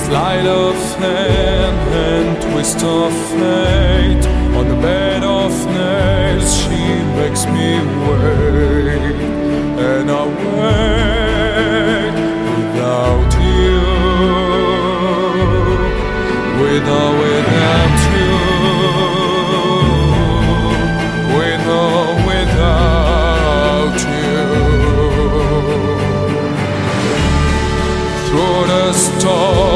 Sleight of hand and twist of fate, on the bed of nails she makes me wait, and I wait without you, without you, without you. Through the storm